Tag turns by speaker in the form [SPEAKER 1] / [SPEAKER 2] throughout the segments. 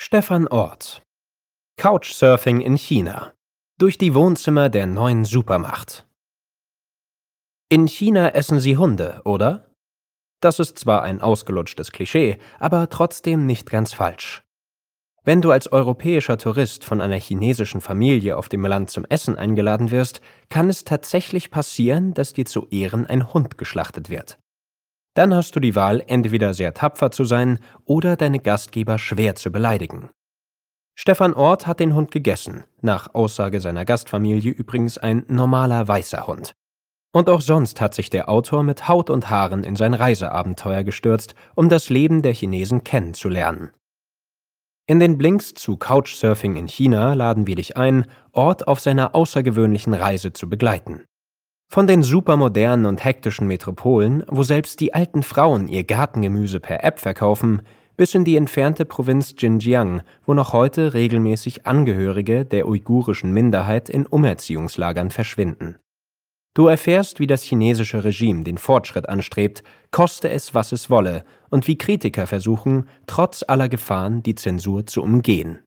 [SPEAKER 1] Stefan Ort. Couchsurfing in China. Durch die Wohnzimmer der neuen Supermacht. In China essen sie Hunde, oder? Das ist zwar ein ausgelutschtes Klischee, aber trotzdem nicht ganz falsch. Wenn du als europäischer Tourist von einer chinesischen Familie auf dem Land zum Essen eingeladen wirst, kann es tatsächlich passieren, dass dir zu Ehren ein Hund geschlachtet wird. Dann hast du die Wahl, entweder sehr tapfer zu sein oder deine Gastgeber schwer zu beleidigen. Stefan Ort hat den Hund gegessen, nach Aussage seiner Gastfamilie übrigens ein normaler weißer Hund. Und auch sonst hat sich der Autor mit Haut und Haaren in sein Reiseabenteuer gestürzt, um das Leben der Chinesen kennenzulernen. In den Blinks zu Couchsurfing in China laden wir dich ein, Ort auf seiner außergewöhnlichen Reise zu begleiten. Von den supermodernen und hektischen Metropolen, wo selbst die alten Frauen ihr Gartengemüse per App verkaufen, bis in die entfernte Provinz Xinjiang, wo noch heute regelmäßig Angehörige der uigurischen Minderheit in Umerziehungslagern verschwinden. Du erfährst, wie das chinesische Regime den Fortschritt anstrebt, koste es, was es wolle, und wie Kritiker versuchen, trotz aller Gefahren die Zensur zu umgehen.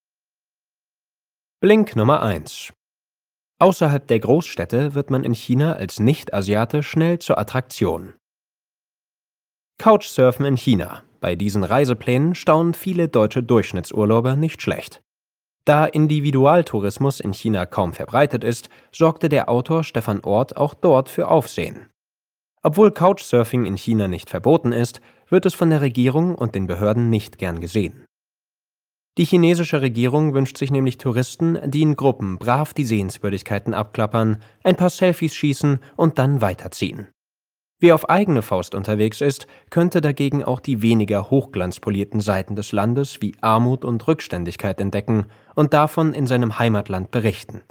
[SPEAKER 1] Blink Nummer 1. Außerhalb der Großstädte wird man in China als Nicht-Asiate schnell zur Attraktion. Couchsurfen in China. Bei diesen Reiseplänen staunen viele deutsche Durchschnittsurlauber nicht schlecht. Da Individualtourismus in China kaum verbreitet ist, sorgte der Autor Stefan Ort auch dort für Aufsehen. Obwohl Couchsurfing in China nicht verboten ist, wird es von der Regierung und den Behörden nicht gern gesehen. Die chinesische Regierung wünscht sich nämlich Touristen, die in Gruppen brav die Sehenswürdigkeiten abklappern, ein paar Selfies schießen und dann weiterziehen. Wer auf eigene Faust unterwegs ist, könnte dagegen auch die weniger hochglanzpolierten Seiten des Landes wie Armut und Rückständigkeit entdecken und davon in seinem Heimatland berichten.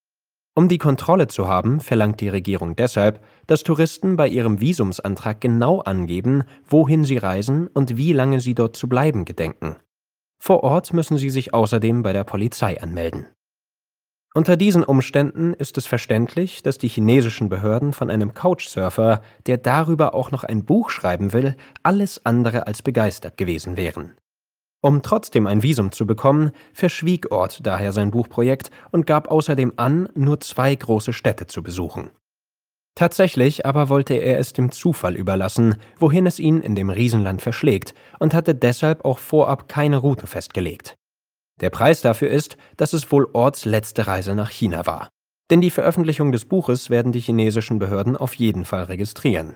[SPEAKER 1] Um die Kontrolle zu haben, verlangt die Regierung deshalb, dass Touristen bei ihrem Visumsantrag genau angeben, wohin sie reisen und wie lange sie dort zu bleiben gedenken. Vor Ort müssen sie sich außerdem bei der Polizei anmelden. Unter diesen Umständen ist es verständlich, dass die chinesischen Behörden von einem Couchsurfer, der darüber auch noch ein Buch schreiben will, alles andere als begeistert gewesen wären. Um trotzdem ein Visum zu bekommen, verschwieg Ort daher sein Buchprojekt und gab außerdem an, nur 2 große Städte zu besuchen. Tatsächlich aber wollte er es dem Zufall überlassen, wohin es ihn in dem Riesenland verschlägt, und hatte deshalb auch vorab keine Route festgelegt. Der Preis dafür ist, dass es wohl Orts letzte Reise nach China war. Denn die Veröffentlichung des Buches werden die chinesischen Behörden auf jeden Fall registrieren.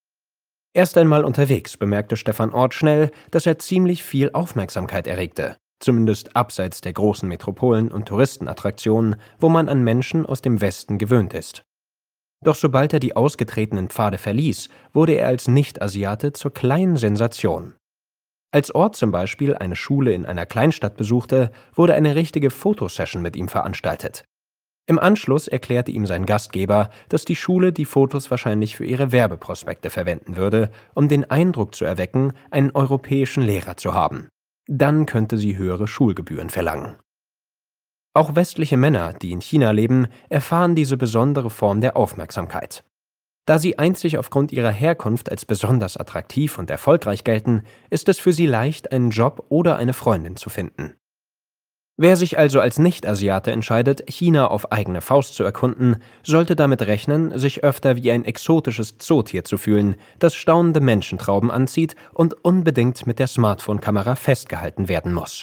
[SPEAKER 1] Erst einmal unterwegs bemerkte Stefan Ort schnell, dass er ziemlich viel Aufmerksamkeit erregte. Zumindest abseits der großen Metropolen und Touristenattraktionen, wo man an Menschen aus dem Westen gewöhnt ist. Doch sobald er die ausgetretenen Pfade verließ, wurde er als Nicht-Asiate zur kleinen Sensation. Als Ort zum Beispiel eine Schule in einer Kleinstadt besuchte, wurde eine richtige Fotosession mit ihm veranstaltet. Im Anschluss erklärte ihm sein Gastgeber, dass die Schule die Fotos wahrscheinlich für ihre Werbeprospekte verwenden würde, um den Eindruck zu erwecken, einen europäischen Lehrer zu haben. Dann könnte sie höhere Schulgebühren verlangen. Auch westliche Männer, die in China leben, erfahren diese besondere Form der Aufmerksamkeit. Da sie einzig aufgrund ihrer Herkunft als besonders attraktiv und erfolgreich gelten, ist es für sie leicht, einen Job oder eine Freundin zu finden. Wer sich also als Nicht-Asiate entscheidet, China auf eigene Faust zu erkunden, sollte damit rechnen, sich öfter wie ein exotisches Zootier zu fühlen, das staunende Menschentrauben anzieht und unbedingt mit der Smartphone-Kamera festgehalten werden muss.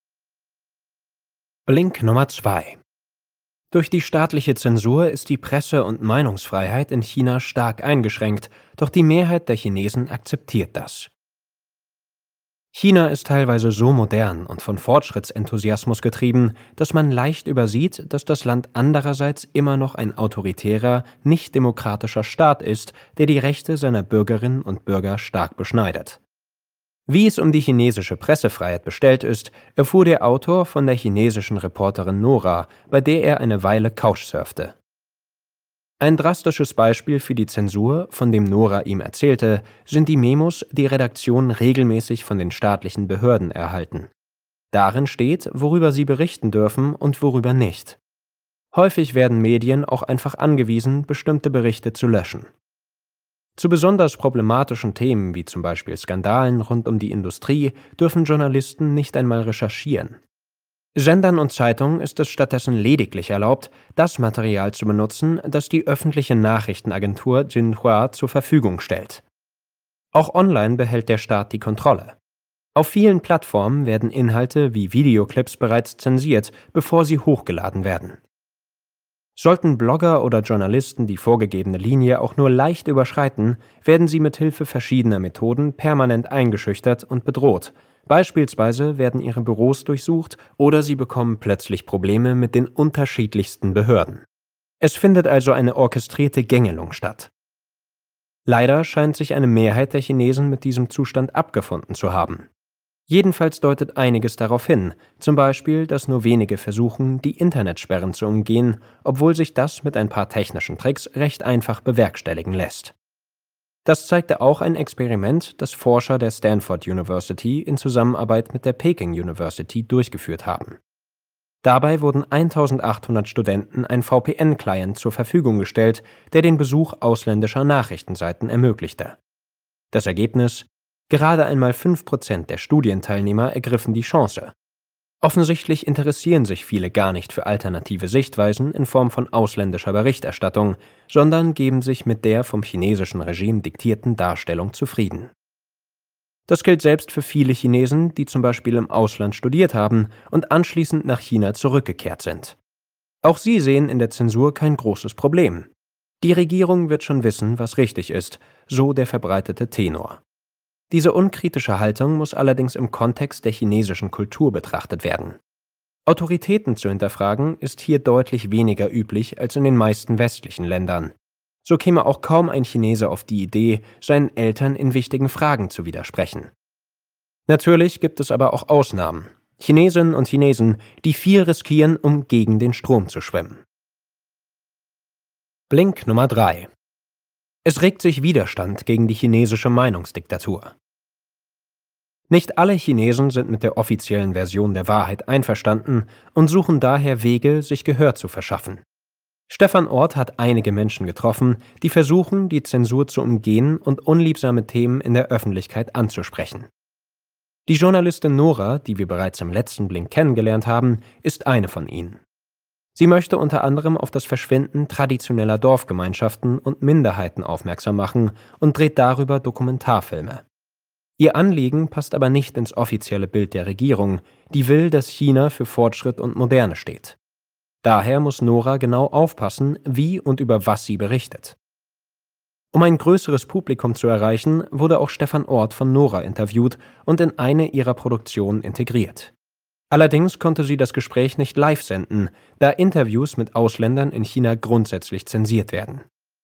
[SPEAKER 1] Blink Nummer 2. Durch die staatliche Zensur ist die Presse- und Meinungsfreiheit in China stark eingeschränkt, doch die Mehrheit der Chinesen akzeptiert das. China ist teilweise so modern und von Fortschrittsenthusiasmus getrieben, dass man leicht übersieht, dass das Land andererseits immer noch ein autoritärer, nicht demokratischer Staat ist, der die Rechte seiner Bürgerinnen und Bürger stark beschneidet. Wie es um die chinesische Pressefreiheit bestellt ist, erfuhr der Autor von der chinesischen Reporterin Nora, bei der er eine Weile couchsurfte. Ein drastisches Beispiel für die Zensur, von dem Nora ihm erzählte, sind die Memos, die Redaktionen regelmäßig von den staatlichen Behörden erhalten. Darin steht, worüber sie berichten dürfen und worüber nicht. Häufig werden Medien auch einfach angewiesen, bestimmte Berichte zu löschen. Zu besonders problematischen Themen wie zum Beispiel Skandalen rund um die Industrie dürfen Journalisten nicht einmal recherchieren. Sendern und Zeitungen ist es stattdessen lediglich erlaubt, das Material zu benutzen, das die öffentliche Nachrichtenagentur Xinhua zur Verfügung stellt. Auch online behält der Staat die Kontrolle. Auf vielen Plattformen werden Inhalte wie Videoclips bereits zensiert, bevor sie hochgeladen werden. Sollten Blogger oder Journalisten die vorgegebene Linie auch nur leicht überschreiten, werden sie mit Hilfe verschiedener Methoden permanent eingeschüchtert und bedroht. Beispielsweise werden ihre Büros durchsucht oder sie bekommen plötzlich Probleme mit den unterschiedlichsten Behörden. Es findet also eine orchestrierte Gängelung statt. Leider scheint sich eine Mehrheit der Chinesen mit diesem Zustand abgefunden zu haben. Jedenfalls deutet einiges darauf hin, zum Beispiel, dass nur wenige versuchen, die Internetsperren zu umgehen, obwohl sich das mit ein paar technischen Tricks recht einfach bewerkstelligen lässt. Das zeigte auch ein Experiment, das Forscher der Stanford University in Zusammenarbeit mit der Peking University durchgeführt haben. Dabei wurden 1800 Studenten ein VPN-Client zur Verfügung gestellt, der den Besuch ausländischer Nachrichtenseiten ermöglichte. Das Ergebnis: Gerade einmal 5% der Studienteilnehmer ergriffen die Chance. Offensichtlich interessieren sich viele gar nicht für alternative Sichtweisen in Form von ausländischer Berichterstattung, sondern geben sich mit der vom chinesischen Regime diktierten Darstellung zufrieden. Das gilt selbst für viele Chinesen, die zum Beispiel im Ausland studiert haben und anschließend nach China zurückgekehrt sind. Auch sie sehen in der Zensur kein großes Problem. Die Regierung wird schon wissen, was richtig ist, so der verbreitete Tenor. Diese unkritische Haltung muss allerdings im Kontext der chinesischen Kultur betrachtet werden. Autoritäten zu hinterfragen ist hier deutlich weniger üblich als in den meisten westlichen Ländern. So käme auch kaum ein Chinese auf die Idee, seinen Eltern in wichtigen Fragen zu widersprechen. Natürlich gibt es aber auch Ausnahmen. Chinesinnen und Chinesen, die viel riskieren, um gegen den Strom zu schwimmen. Blink Nummer 3: Es regt sich Widerstand gegen die chinesische Meinungsdiktatur. Nicht alle Chinesen sind mit der offiziellen Version der Wahrheit einverstanden und suchen daher Wege, sich Gehör zu verschaffen. Stefan Orth hat einige Menschen getroffen, die versuchen, die Zensur zu umgehen und unliebsame Themen in der Öffentlichkeit anzusprechen. Die Journalistin Nora, die wir bereits im letzten Blink kennengelernt haben, ist eine von ihnen. Sie möchte unter anderem auf das Verschwinden traditioneller Dorfgemeinschaften und Minderheiten aufmerksam machen und dreht darüber Dokumentarfilme. Ihr Anliegen passt aber nicht ins offizielle Bild der Regierung, die will, dass China für Fortschritt und Moderne steht. Daher muss Nora genau aufpassen, wie und über was sie berichtet. Um ein größeres Publikum zu erreichen, wurde auch Stefan Orth von Nora interviewt und in eine ihrer Produktionen integriert. Allerdings konnte sie das Gespräch nicht live senden, da Interviews mit Ausländern in China grundsätzlich zensiert werden.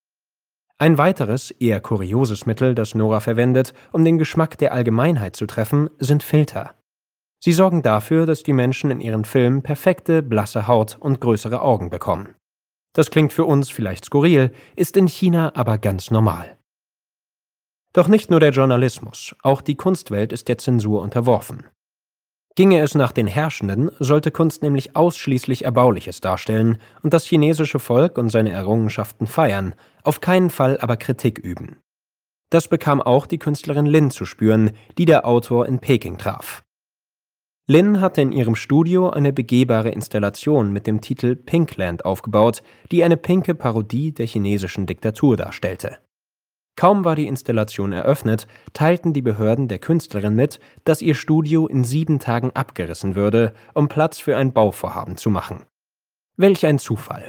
[SPEAKER 1] Ein weiteres, eher kurioses Mittel, das Nora verwendet, um den Geschmack der Allgemeinheit zu treffen, sind Filter. Sie sorgen dafür, dass die Menschen in ihren Filmen perfekte, blasse Haut und größere Augen bekommen. Das klingt für uns vielleicht skurril, ist in China aber ganz normal. Doch nicht nur der Journalismus, auch die Kunstwelt ist der Zensur unterworfen. Ginge es nach den Herrschenden, sollte Kunst nämlich ausschließlich Erbauliches darstellen und das chinesische Volk und seine Errungenschaften feiern, auf keinen Fall aber Kritik üben. Das bekam auch die Künstlerin Lin zu spüren, die der Autor in Peking traf. Lin hatte in ihrem Studio eine begehbare Installation mit dem Titel Pinkland aufgebaut, die eine pinke Parodie der chinesischen Diktatur darstellte. Kaum war die Installation eröffnet, teilten die Behörden der Künstlerin mit, dass ihr Studio in 7 Tagen abgerissen würde, um Platz für ein Bauvorhaben zu machen. Welch ein Zufall!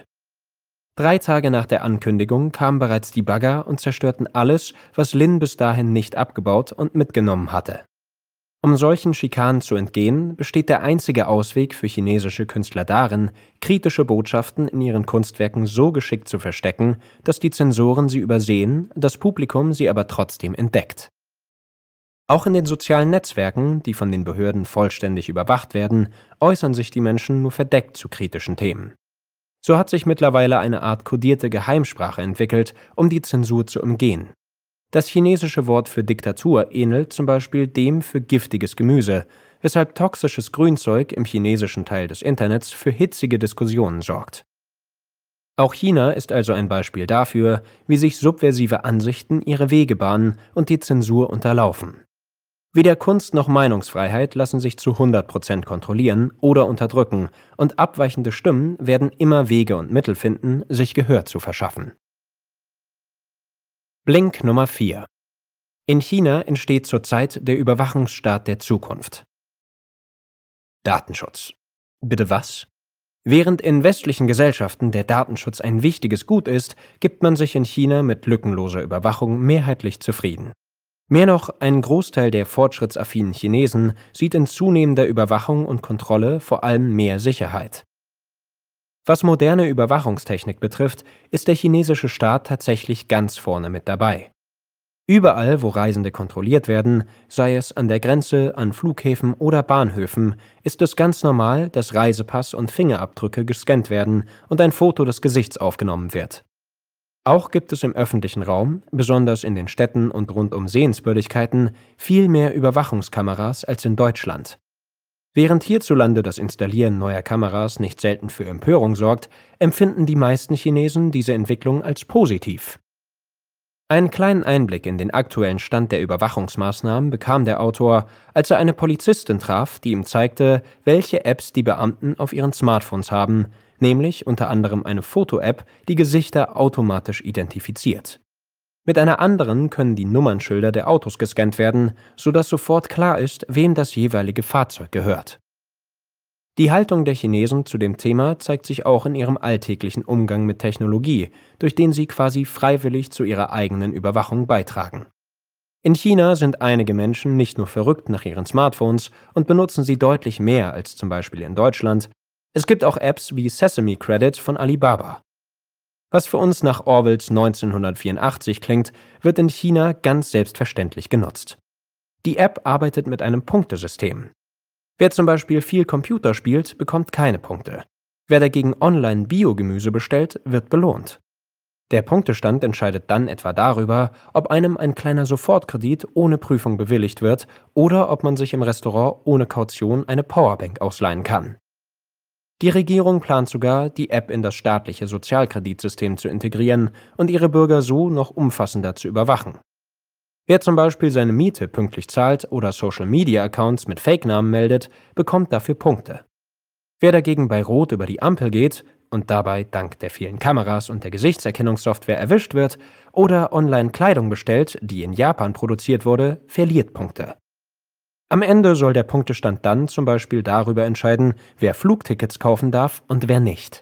[SPEAKER 1] 3 Tage nach der Ankündigung kamen bereits die Bagger und zerstörten alles, was Lin bis dahin nicht abgebaut und mitgenommen hatte. Um solchen Schikanen zu entgehen, besteht der einzige Ausweg für chinesische Künstler darin, kritische Botschaften in ihren Kunstwerken so geschickt zu verstecken, dass die Zensoren sie übersehen, das Publikum sie aber trotzdem entdeckt. Auch in den sozialen Netzwerken, die von den Behörden vollständig überwacht werden, äußern sich die Menschen nur verdeckt zu kritischen Themen. So hat sich mittlerweile eine Art kodierte Geheimsprache entwickelt, um die Zensur zu umgehen. Das chinesische Wort für Diktatur ähnelt zum Beispiel dem für giftiges Gemüse, weshalb toxisches Grünzeug im chinesischen Teil des Internets für hitzige Diskussionen sorgt. Auch China ist also ein Beispiel dafür, wie sich subversive Ansichten ihre Wege bahnen und die Zensur unterlaufen. Weder Kunst noch Meinungsfreiheit lassen sich zu 100% kontrollieren oder unterdrücken, und abweichende Stimmen werden immer Wege und Mittel finden, sich Gehör zu verschaffen. Blink Nummer 4. In China entsteht zurzeit der Überwachungsstaat der Zukunft. Datenschutz. Bitte was? Während in westlichen Gesellschaften der Datenschutz ein wichtiges Gut ist, gibt man sich in China mit lückenloser Überwachung mehrheitlich zufrieden. Mehr noch, ein Großteil der fortschrittsaffinen Chinesen sieht in zunehmender Überwachung und Kontrolle vor allem mehr Sicherheit. Was moderne Überwachungstechnik betrifft, ist der chinesische Staat tatsächlich ganz vorne mit dabei. Überall, wo Reisende kontrolliert werden, sei es an der Grenze, an Flughäfen oder Bahnhöfen, ist es ganz normal, dass Reisepass und Fingerabdrücke gescannt werden und ein Foto des Gesichts aufgenommen wird. Auch gibt es im öffentlichen Raum, besonders in den Städten und rund um Sehenswürdigkeiten, viel mehr Überwachungskameras als in Deutschland. Während hierzulande das Installieren neuer Kameras nicht selten für Empörung sorgt, empfinden die meisten Chinesen diese Entwicklung als positiv. Einen kleinen Einblick in den aktuellen Stand der Überwachungsmaßnahmen bekam der Autor, als er eine Polizistin traf, die ihm zeigte, welche Apps die Beamten auf ihren Smartphones haben, nämlich unter anderem eine Foto-App, die Gesichter automatisch identifiziert. Mit einer anderen können die Nummernschilder der Autos gescannt werden, sodass sofort klar ist, wem das jeweilige Fahrzeug gehört. Die Haltung der Chinesen zu dem Thema zeigt sich auch in ihrem alltäglichen Umgang mit Technologie, durch den sie quasi freiwillig zu ihrer eigenen Überwachung beitragen. In China sind einige Menschen nicht nur verrückt nach ihren Smartphones und benutzen sie deutlich mehr als zum Beispiel in Deutschland. Es gibt auch Apps wie Sesame Credit von Alibaba. Was für uns nach Orwells 1984 klingt, wird in China ganz selbstverständlich genutzt. Die App arbeitet mit einem Punktesystem. Wer zum Beispiel viel Computer spielt, bekommt keine Punkte. Wer dagegen online Biogemüse bestellt, wird belohnt. Der Punktestand entscheidet dann etwa darüber, ob einem ein kleiner Sofortkredit ohne Prüfung bewilligt wird oder ob man sich im Restaurant ohne Kaution eine Powerbank ausleihen kann. Die Regierung plant sogar, die App in das staatliche Sozialkreditsystem zu integrieren und ihre Bürger so noch umfassender zu überwachen. Wer zum Beispiel seine Miete pünktlich zahlt oder Social-Media-Accounts mit Fake-Namen meldet, bekommt dafür Punkte. Wer dagegen bei Rot über die Ampel geht und dabei dank der vielen Kameras und der Gesichtserkennungssoftware erwischt wird oder online Kleidung bestellt, die in Japan produziert wurde, verliert Punkte. Am Ende soll der Punktestand dann zum Beispiel darüber entscheiden, wer Flugtickets kaufen darf und wer nicht.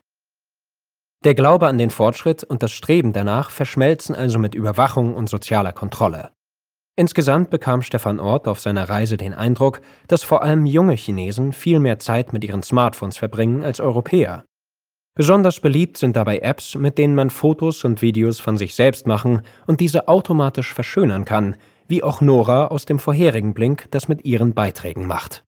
[SPEAKER 1] Der Glaube an den Fortschritt und das Streben danach verschmelzen also mit Überwachung und sozialer Kontrolle. Insgesamt bekam Stefan Ort auf seiner Reise den Eindruck, dass vor allem junge Chinesen viel mehr Zeit mit ihren Smartphones verbringen als Europäer. Besonders beliebt sind dabei Apps, mit denen man Fotos und Videos von sich selbst machen und diese automatisch verschönern kann, wie auch Nora aus dem vorherigen Blink das mit ihren Beiträgen macht.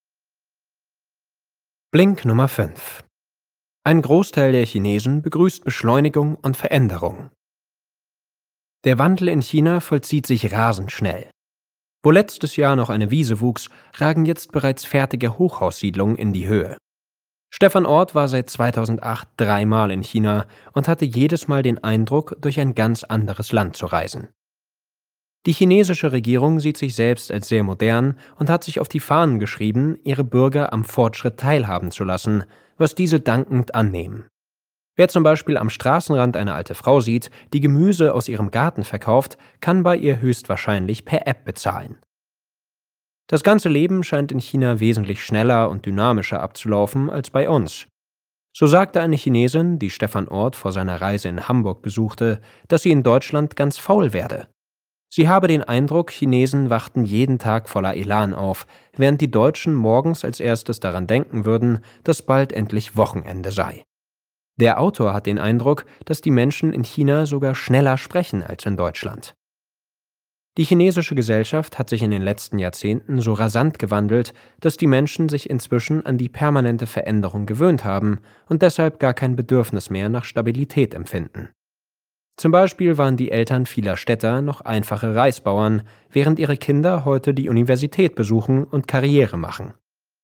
[SPEAKER 1] Blink Nummer 5. Ein Großteil der Chinesen begrüßt Beschleunigung und Veränderung. Der Wandel in China vollzieht sich rasend schnell. Wo letztes Jahr noch eine Wiese wuchs, ragen jetzt bereits fertige Hochhaussiedlungen in die Höhe. Stefan Ort war seit 2008 dreimal in China und hatte jedes Mal den Eindruck, durch ein ganz anderes Land zu reisen. Die chinesische Regierung sieht sich selbst als sehr modern und hat sich auf die Fahnen geschrieben, ihre Bürger am Fortschritt teilhaben zu lassen, was diese dankend annehmen. Wer zum Beispiel am Straßenrand eine alte Frau sieht, die Gemüse aus ihrem Garten verkauft, kann bei ihr höchstwahrscheinlich per App bezahlen. Das ganze Leben scheint in China wesentlich schneller und dynamischer abzulaufen als bei uns. So sagte eine Chinesin, die Stefan Ort vor seiner Reise in Hamburg besuchte, dass sie in Deutschland ganz faul werde. Sie habe den Eindruck, Chinesen wachten jeden Tag voller Elan auf, während die Deutschen morgens als erstes daran denken würden, dass bald endlich Wochenende sei. Der Autor hat den Eindruck, dass die Menschen in China sogar schneller sprechen als in Deutschland. Die chinesische Gesellschaft hat sich in den letzten Jahrzehnten so rasant gewandelt, dass die Menschen sich inzwischen an die permanente Veränderung gewöhnt haben und deshalb gar kein Bedürfnis mehr nach Stabilität empfinden. Zum Beispiel waren die Eltern vieler Städter noch einfache Reisbauern, während ihre Kinder heute die Universität besuchen und Karriere machen.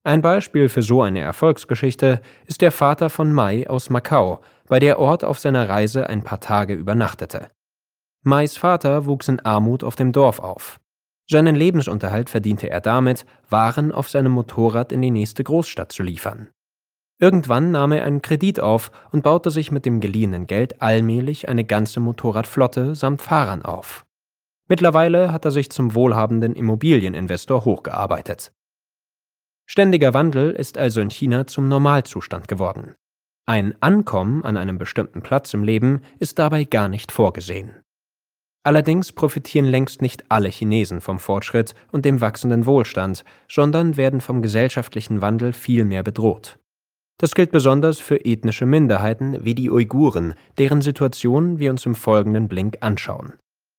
[SPEAKER 1] Ein Beispiel für so eine Erfolgsgeschichte ist der Vater von Mai aus Macau, bei der Ort auf seiner Reise ein paar Tage übernachtete. Mais Vater wuchs in Armut auf dem Dorf auf. Seinen Lebensunterhalt verdiente er damit, Waren auf seinem Motorrad in die nächste Großstadt zu liefern. Irgendwann nahm er einen Kredit auf und baute sich mit dem geliehenen Geld allmählich eine ganze Motorradflotte samt Fahrern auf. Mittlerweile hat er sich zum wohlhabenden Immobilieninvestor hochgearbeitet. Ständiger Wandel ist also in China zum Normalzustand geworden. Ein Ankommen an einem bestimmten Platz im Leben ist dabei gar nicht vorgesehen. Allerdings profitieren längst nicht alle Chinesen vom Fortschritt und dem wachsenden Wohlstand, sondern werden vom gesellschaftlichen Wandel viel mehr bedroht. Das gilt besonders für ethnische Minderheiten wie die Uiguren, deren Situation wir uns im folgenden Blink anschauen.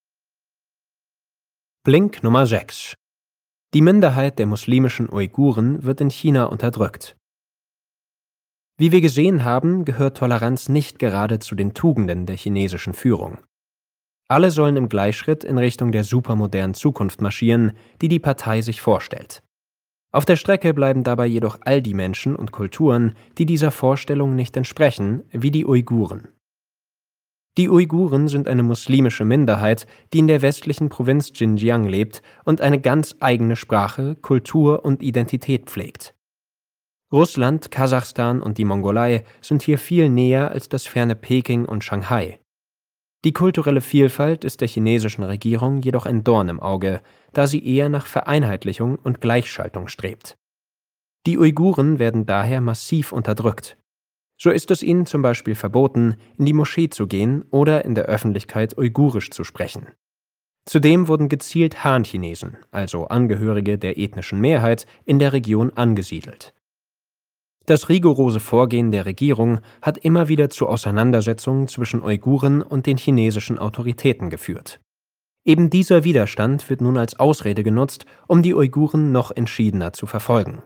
[SPEAKER 1] Blink Nummer 6. Die Minderheit der muslimischen Uiguren wird in China unterdrückt. Wie wir gesehen haben, gehört Toleranz nicht gerade zu den Tugenden der chinesischen Führung. Alle sollen im Gleichschritt in Richtung der supermodernen Zukunft marschieren, die die Partei sich vorstellt. Auf der Strecke bleiben dabei jedoch all die Menschen und Kulturen, die dieser Vorstellung nicht entsprechen, wie die Uiguren. Die Uiguren sind eine muslimische Minderheit, die in der westlichen Provinz Xinjiang lebt und eine ganz eigene Sprache, Kultur und Identität pflegt. Russland, Kasachstan und die Mongolei sind hier viel näher als das ferne Peking und Shanghai. Die kulturelle Vielfalt ist der chinesischen Regierung jedoch ein Dorn im Auge, da sie eher nach Vereinheitlichung und Gleichschaltung strebt. Die Uiguren werden daher massiv unterdrückt. So ist es ihnen zum Beispiel verboten, in die Moschee zu gehen oder in der Öffentlichkeit Uigurisch zu sprechen. Zudem wurden gezielt Han-Chinesen, also Angehörige der ethnischen Mehrheit, in der Region angesiedelt. Das rigorose Vorgehen der Regierung hat immer wieder zu Auseinandersetzungen zwischen Uiguren und den chinesischen Autoritäten geführt. Eben dieser Widerstand wird nun als Ausrede genutzt, um die Uiguren noch entschiedener zu verfolgen.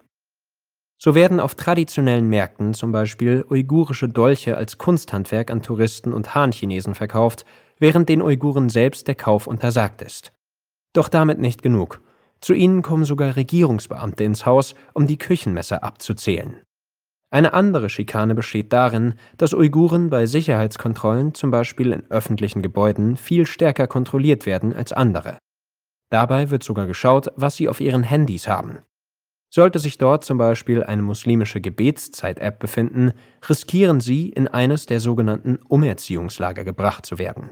[SPEAKER 1] So werden auf traditionellen Märkten zum Beispiel uigurische Dolche als Kunsthandwerk an Touristen und Han-Chinesen verkauft, während den Uiguren selbst der Kauf untersagt ist. Doch damit nicht genug. Zu ihnen kommen sogar Regierungsbeamte ins Haus, um die Küchenmesser abzuzählen. Eine andere Schikane besteht darin, dass Uiguren bei Sicherheitskontrollen, zum Beispiel in öffentlichen Gebäuden, viel stärker kontrolliert werden als andere. Dabei wird sogar geschaut, was sie auf ihren Handys haben. Sollte sich dort zum Beispiel eine muslimische Gebetszeit-App befinden, riskieren sie, in eines der sogenannten Umerziehungslager gebracht zu werden.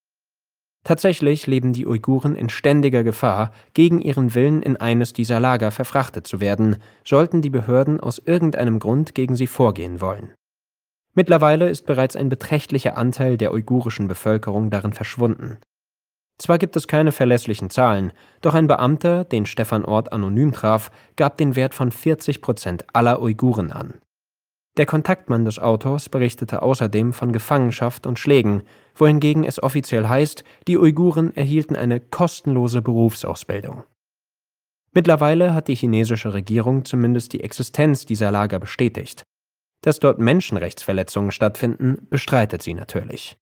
[SPEAKER 1] Tatsächlich leben die Uiguren in ständiger Gefahr, gegen ihren Willen in eines dieser Lager verfrachtet zu werden, sollten die Behörden aus irgendeinem Grund gegen sie vorgehen wollen. Mittlerweile ist bereits ein beträchtlicher Anteil der uigurischen Bevölkerung darin verschwunden. Zwar gibt es keine verlässlichen Zahlen, doch ein Beamter, den Stefan Ort anonym traf, gab den Wert von 40% aller Uiguren an. Der Kontaktmann des Autors berichtete außerdem von Gefangenschaft und Schlägen, wohingegen es offiziell heißt, die Uiguren erhielten eine kostenlose Berufsausbildung. Mittlerweile hat die chinesische Regierung zumindest die Existenz dieser Lager bestätigt. Dass dort Menschenrechtsverletzungen stattfinden, bestreitet sie natürlich.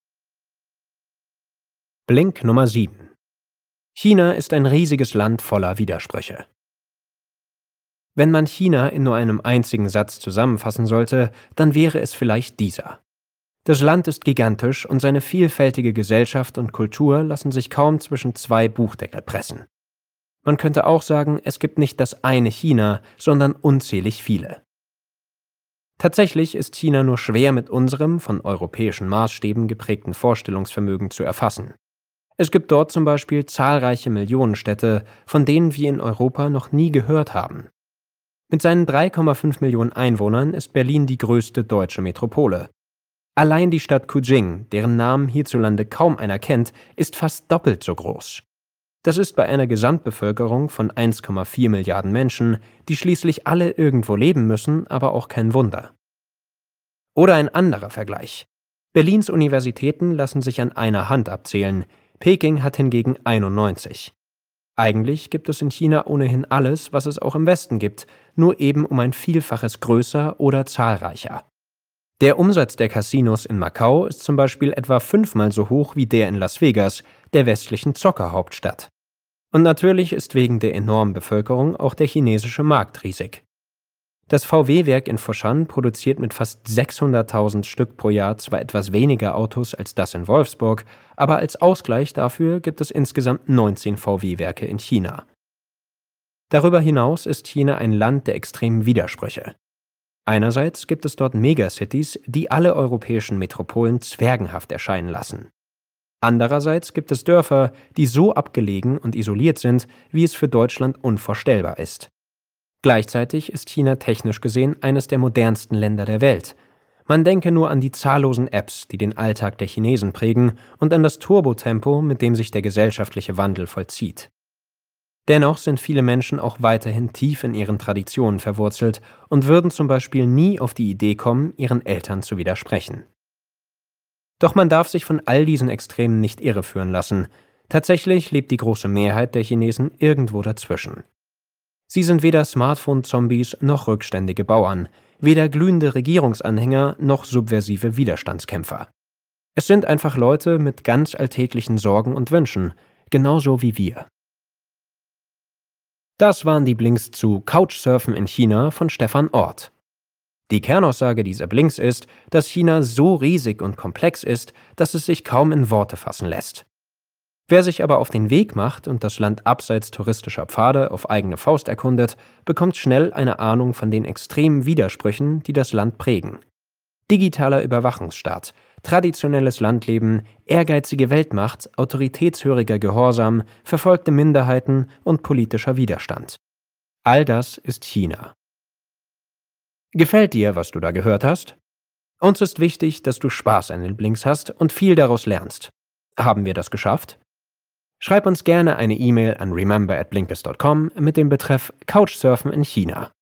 [SPEAKER 1] Blink Nummer 7. China ist ein riesiges Land voller Widersprüche. Wenn man China in nur einem einzigen Satz zusammenfassen sollte, dann wäre es vielleicht dieser. Das Land ist gigantisch und seine vielfältige Gesellschaft und Kultur lassen sich kaum zwischen zwei Buchdeckel pressen. Man könnte auch sagen, es gibt nicht das eine China, sondern unzählig viele. Tatsächlich ist China nur schwer mit unserem, von europäischen Maßstäben geprägten Vorstellungsvermögen zu erfassen. Es gibt dort zum Beispiel zahlreiche Millionenstädte, von denen wir in Europa noch nie gehört haben. Mit seinen 3,5 Millionen Einwohnern ist Berlin die größte deutsche Metropole. Allein die Stadt Kujing, deren Namen hierzulande kaum einer kennt, ist fast doppelt so groß. Das ist bei einer Gesamtbevölkerung von 1,4 Milliarden Menschen, die schließlich alle irgendwo leben müssen, aber auch kein Wunder. Oder ein anderer Vergleich. Berlins Universitäten lassen sich an einer Hand abzählen, Peking hat hingegen 91. Eigentlich gibt es in China ohnehin alles, was es auch im Westen gibt, nur eben um ein Vielfaches größer oder zahlreicher. Der Umsatz der Casinos in Macau ist zum Beispiel etwa 5-mal so hoch wie der in Las Vegas, der westlichen Zockerhauptstadt. Und natürlich ist wegen der enormen Bevölkerung auch der chinesische Markt riesig. Das VW-Werk in Foshan produziert mit fast 600.000 Stück pro Jahr zwar etwas weniger Autos als das in Wolfsburg, aber als Ausgleich dafür gibt es insgesamt 19 VW-Werke in China. Darüber hinaus ist China ein Land der extremen Widersprüche. Einerseits gibt es dort Megacities, die alle europäischen Metropolen zwergenhaft erscheinen lassen. Andererseits gibt es Dörfer, die so abgelegen und isoliert sind, wie es für Deutschland unvorstellbar ist. Gleichzeitig ist China technisch gesehen eines der modernsten Länder der Welt. Man denke nur an die zahllosen Apps, die den Alltag der Chinesen prägen, und an das Turbotempo, mit dem sich der gesellschaftliche Wandel vollzieht. Dennoch sind viele Menschen auch weiterhin tief in ihren Traditionen verwurzelt und würden zum Beispiel nie auf die Idee kommen, ihren Eltern zu widersprechen. Doch man darf sich von all diesen Extremen nicht irreführen lassen. Tatsächlich lebt die große Mehrheit der Chinesen irgendwo dazwischen. Sie sind weder Smartphone-Zombies noch rückständige Bauern, weder glühende Regierungsanhänger noch subversive Widerstandskämpfer. Es sind einfach Leute mit ganz alltäglichen Sorgen und Wünschen, genauso wie wir. Das waren die Blinks zu Couchsurfen in China von Stefan Ort. Die Kernaussage dieser Blinks ist, dass China so riesig und komplex ist, dass es sich kaum in Worte fassen lässt. Wer sich aber auf den Weg macht und das Land abseits touristischer Pfade auf eigene Faust erkundet, bekommt schnell eine Ahnung von den extremen Widersprüchen, die das Land prägen. Digitaler Überwachungsstaat, traditionelles Landleben, ehrgeizige Weltmacht, autoritätshöriger Gehorsam, verfolgte Minderheiten und politischer Widerstand. All das ist China. Gefällt dir, was du da gehört hast? Uns ist wichtig, dass du Spaß an den Blinks hast und viel daraus lernst. Haben wir das geschafft? Schreib uns gerne eine E-Mail an remember@blinkist.com mit dem Betreff Couchsurfen in China.